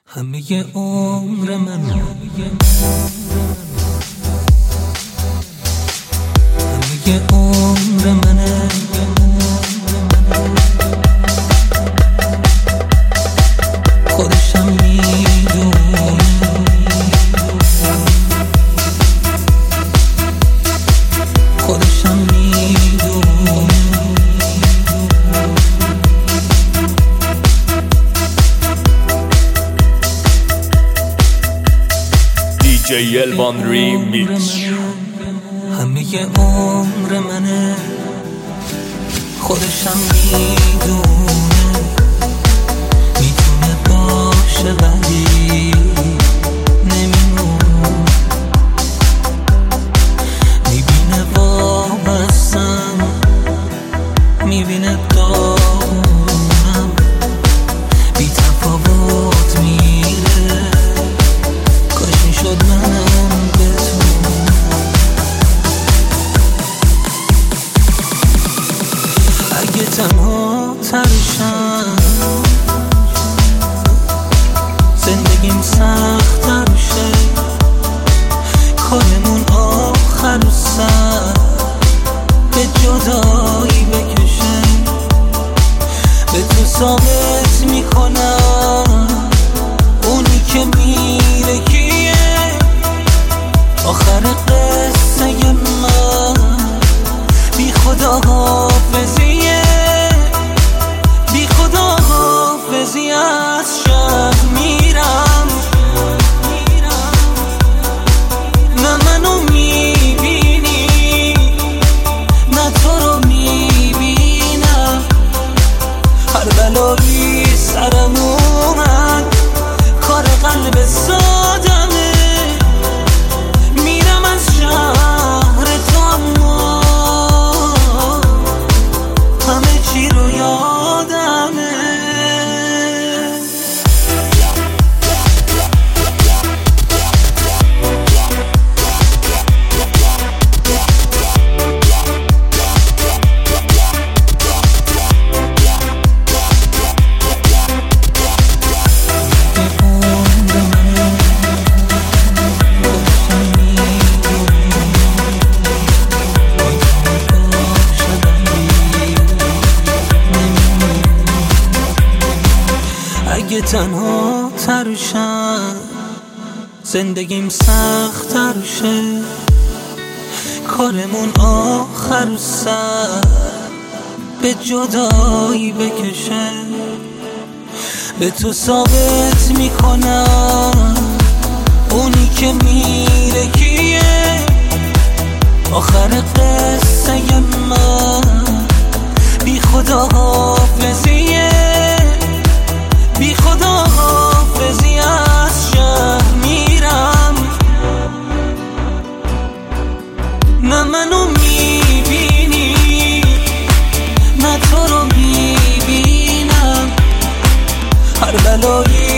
همه عمر من، همه عمر منه، خودشم میدونه، خودشم میدونه. DJ Elvan Remix. همه عمر منه، خودشم میدونه، میتونه باشه ولی نمیمونه، میبینه وابستم، میبینه داغونم، بی تفاوت میره، کاش میشد منم بتونم. اگه تنها ترشم، زندگیم سخت تر شه، کارمون آخر و سر به جدایی بکشه، به تو ثابت میکنم اونی که میره کیه. آخر قصه من بی خدا حافظیه، بی خدا حافظی از شهر میرم، نه منو میبینی نه تو رو میبینم، هر بلایی سرم اومد کار قلب سادمه، میرم از شهر تو اما همه چی رو یادمه. اگه تنها ترشم، زندگیم سخت تر شه، کارمون آخر سر به جدایی بکشه، به تو ثابت میکنم اونی که میره کیه. آخر قصه من بی خدا حافظیه، بی خدا حافظی از شهر میرم، نه منو میبینی نه تو رو میبینم، هر بلایی